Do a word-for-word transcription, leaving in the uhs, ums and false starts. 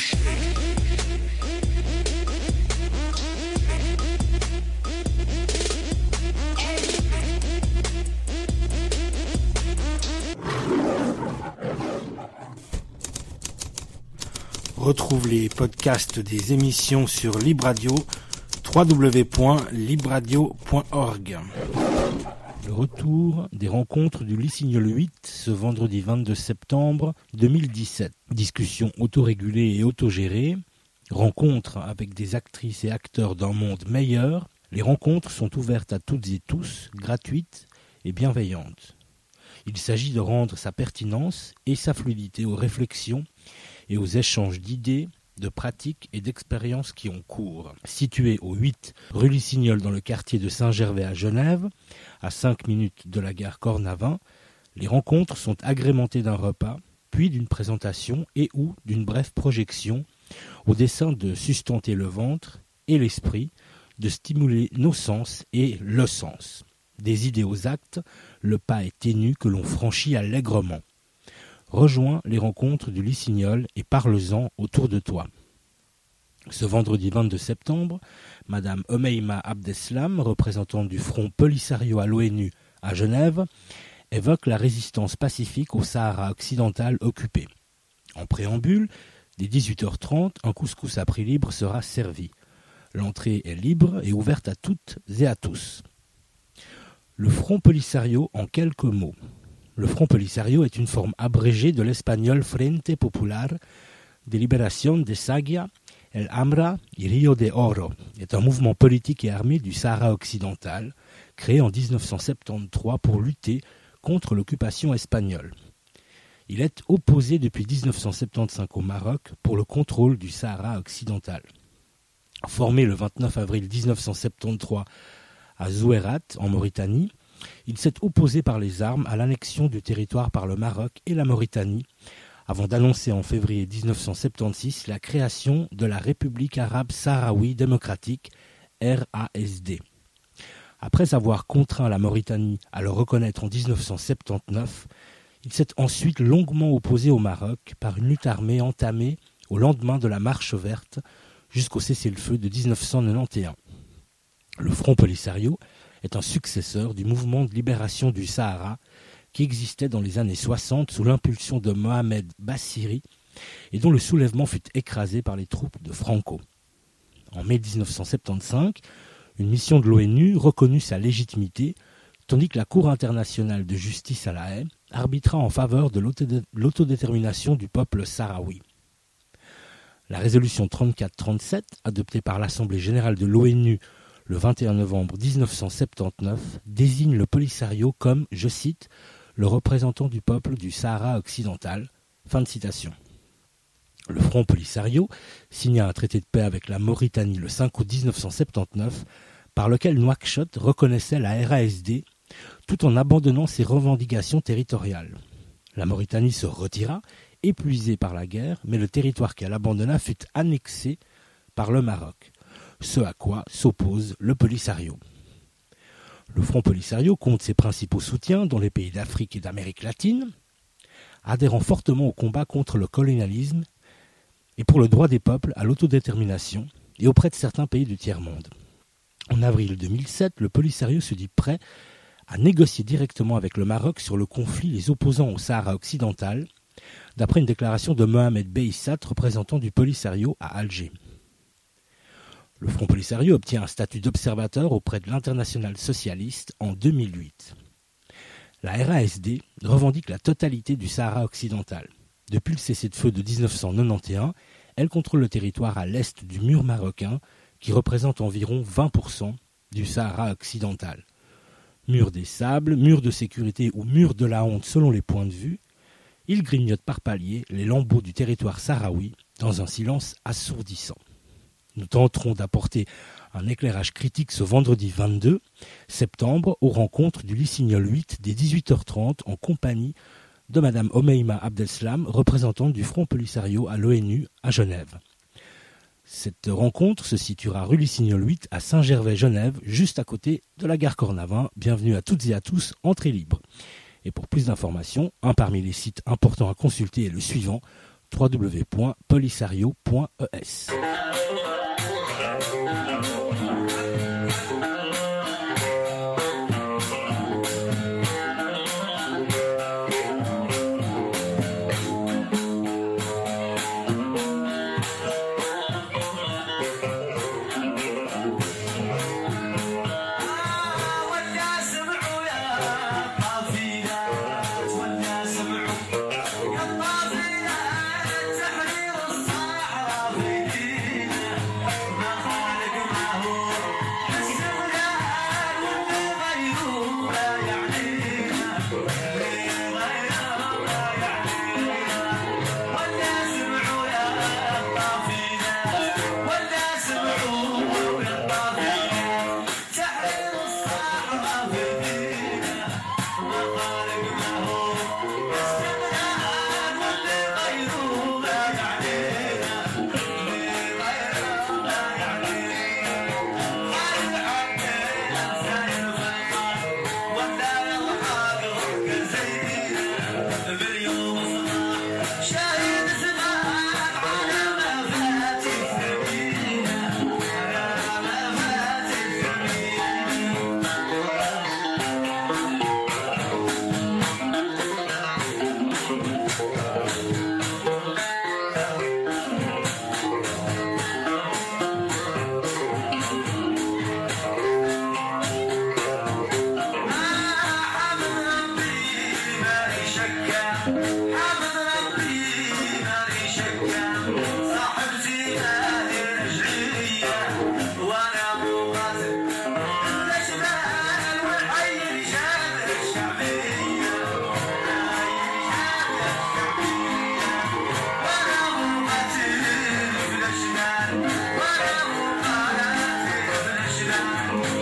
Retrouve les podcasts des émissions sur Libre Radio, w w w point libre radio point org. Le retour des rencontres du Lysignol huit ce vendredi vingt-deux septembre deux mille dix-sept. Discussions autorégulées et autogérées, rencontres avec des actrices et acteurs d'un monde meilleur. Les rencontres sont ouvertes à toutes et tous, gratuites et bienveillantes. Il s'agit de rendre sa pertinence et sa fluidité aux réflexions et aux échanges d'idées, de pratiques et d'expériences qui ont cours. Situé au huit rue Lysignol dans le quartier de Saint-Gervais à Genève, à cinq minutes de la gare Cornavin, les rencontres sont agrémentées d'un repas, puis d'une présentation et ou d'une brève projection au dessein de sustenter le ventre et l'esprit, de stimuler nos sens et le sens. Des idées aux actes, le pas est ténu que l'on franchit allègrement. Rejoins les rencontres du Lysignol et parle-en autour de toi. Ce vendredi vingt-deux septembre, Madame Omeima Abdeslam, représentante du Front Polisario à l'ONU à Genève, évoque la résistance pacifique au Sahara occidental occupé. En préambule, dès dix-huit heures trente, un couscous à prix libre sera servi. L'entrée est libre et ouverte à toutes et à tous. Le Front Polisario en quelques mots. Le Front Polisario est une forme abrégée de l'espagnol Frente Popular de Liberación de Sagia, El Hamra y Río de Oro. C'est un mouvement politique et armé du Sahara occidental, créé en dix-neuf cent soixante-treize pour lutter contre l'occupation espagnole. Il est opposé depuis dix-neuf cent soixante-quinze au Maroc pour le contrôle du Sahara occidental. Formé le vingt-neuf avril dix-neuf cent soixante-treize à Zouérat, en Mauritanie, il s'est opposé par les armes à l'annexion du territoire par le Maroc et la Mauritanie, avant d'annoncer en février dix-neuf cent soixante-seize la création de la République arabe sahraoui démocratique, R A S D. Après avoir contraint la Mauritanie à le reconnaître en dix-neuf cent soixante-dix-neuf, il s'est ensuite longuement opposé au Maroc par une lutte armée entamée au lendemain de la Marche verte jusqu'au cessez-le-feu de dix-neuf cent quatre-vingt-onze. Le Front Polisario est un successeur du mouvement de libération du Sahara qui existait dans les années soixante sous l'impulsion de Mohamed Bassiri et dont le soulèvement fut écrasé par les troupes de Franco. En mai dix-neuf cent soixante-quinze, une mission de l'ONU reconnut sa légitimité, tandis que la Cour internationale de justice à La Haye arbitra en faveur de l'autodétermination du peuple sahraoui. La résolution trente-quatre trente-sept, adoptée par l'Assemblée générale de l'ONU le vingt et un novembre dix-neuf cent soixante-dix-neuf, désigne le Polisario comme, je cite, le représentant du peuple du Sahara occidental. Fin de citation. Le Front Polisario signa un traité de paix avec la Mauritanie le cinq août dix-neuf cent soixante-dix-neuf, par lequel Nouakchott reconnaissait la R A S D tout en abandonnant ses revendications territoriales. La Mauritanie se retira, épuisée par la guerre, mais le territoire qu'elle abandonna fut annexé par le Maroc, ce à quoi s'oppose le Polisario. Le Front Polisario compte ses principaux soutiens dans les pays d'Afrique et d'Amérique latine, adhérant fortement au combat contre le colonialisme et pour le droit des peuples à l'autodétermination et auprès de certains pays du tiers-monde. En avril deux mille sept, le Polisario se dit prêt à négocier directement avec le Maroc sur le conflit les opposant au Sahara occidental, d'après une déclaration de Mohamed Beissat, représentant du Polisario à Alger. Le Front Polisario obtient un statut d'observateur auprès de l'Internationale socialiste en deux mille huit. La R A S D revendique la totalité du Sahara occidental. Depuis le cessez-le-feu de dix-neuf cent quatre-vingt-onze, elle contrôle le territoire à l'est du mur marocain, qui représente environ vingt pour cent du Sahara occidental. Mur des sables, mur de sécurité ou mur de la honte selon les points de vue, il grignote par paliers les lambeaux du territoire sahraoui dans un silence assourdissant. Nous tenterons d'apporter un éclairage critique ce vendredi vingt-deux septembre aux rencontres du Lysignol huit dès dix-huit heures trente en compagnie de Madame Omeima Abdeslam, représentante du Front Polisario à l'ONU à Genève. Cette rencontre se situera rue Lysignol huit à Saint-Gervais-Genève, juste à côté de la gare Cornavin. Bienvenue à toutes et à tous, entrée libre. Et pour plus d'informations, un parmi les sites importants à consulter est le suivant, w w w point polisario point e s. Wow.